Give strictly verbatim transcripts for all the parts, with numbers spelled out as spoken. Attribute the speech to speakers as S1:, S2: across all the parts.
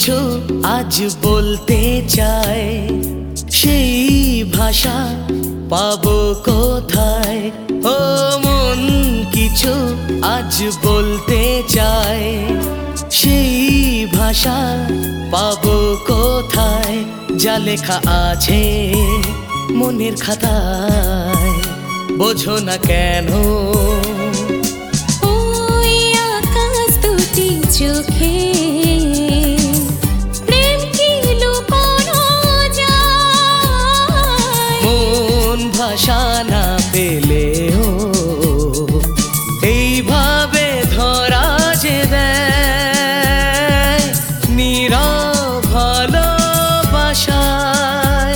S1: কিছু আজ বলতে চাই, সেই ভাষা পাবো কোথায়? ও মন কিছু আজ বলতে চাই, সেই ভাষা পাবো কোথায়? যা লেখা আছে মনের খাতায়, বোঝো না কেন?
S2: ওই আকাশ দুটি চোখে প্রেম কি লুকোনো যায়?
S1: মন ভাষা না পেলেও এইভাবে ধরা যে দেয় নীরব ভালোবাসায়।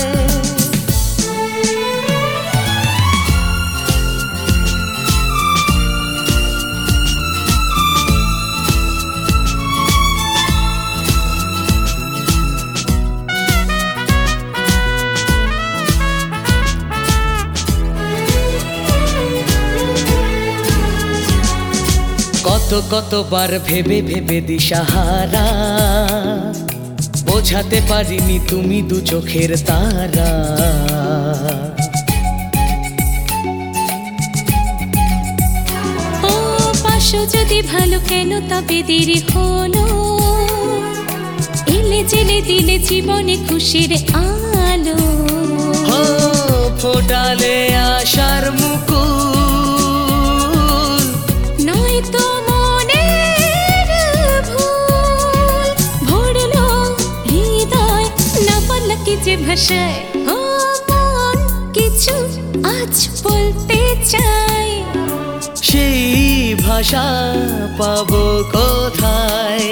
S1: কত কতবার ভেবে ভেবে দিশাহারা, বোঝাতে পারিনি তুমি দু চোখের তারা।
S2: ও পাশো যদি ভালো কেন তবে দেরি হলো, এলে জেলে দিলে জীবনে খুশির আলো।
S1: ও ফোটালে আশার মুকুল,
S2: নয় তো মনের ভুল, ভরলো হৃদয় না পারল কি যে ভাষায়। ও মন কিছু আজ বলতে চাই,
S1: সেই ভাষা পাবো কোথায়?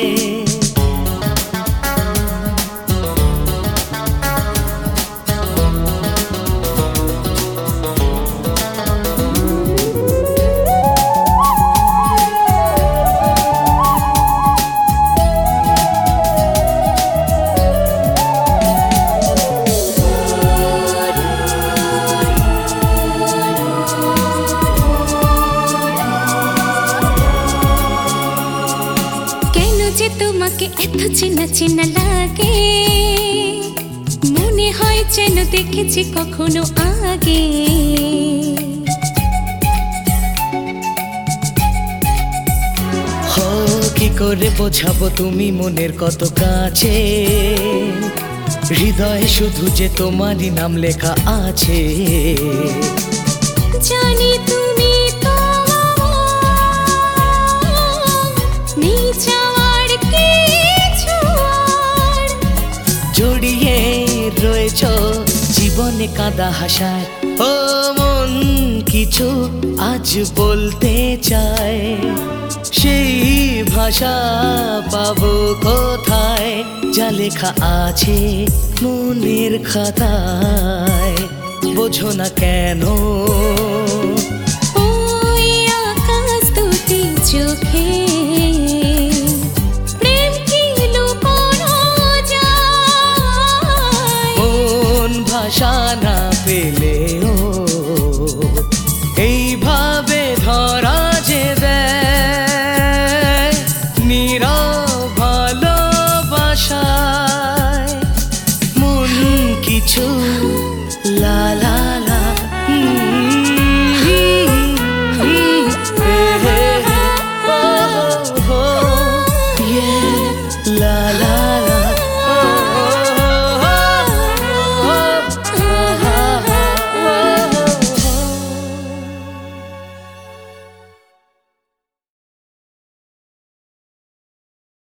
S2: যে তোমাকে এত চেনা চেনা লাগে, মনে হয় যেন দেখেছি কখনো আগে।
S1: হো কি করে বোঝাবো তুমি মনের কত কাছে, হৃদয়ে শুধু যে তোমারই নাম লেখা আছে।
S2: জানি তুমি তো নিচাওয়ার কিছু আর,
S1: জড়িয়ে রয়েছ জীবনে কাঁদা হাসায়। ও মন কিছু আজ বলতে চায়, সেই ভাষা পাবো কোথায়? যা লেখা আছে মনের খাতায়, বোঝো না কেন?
S2: ওই আকাশ দুটি চোখে প্রেম কি লুকোনো যায়?
S1: মন ভাষা না পেলে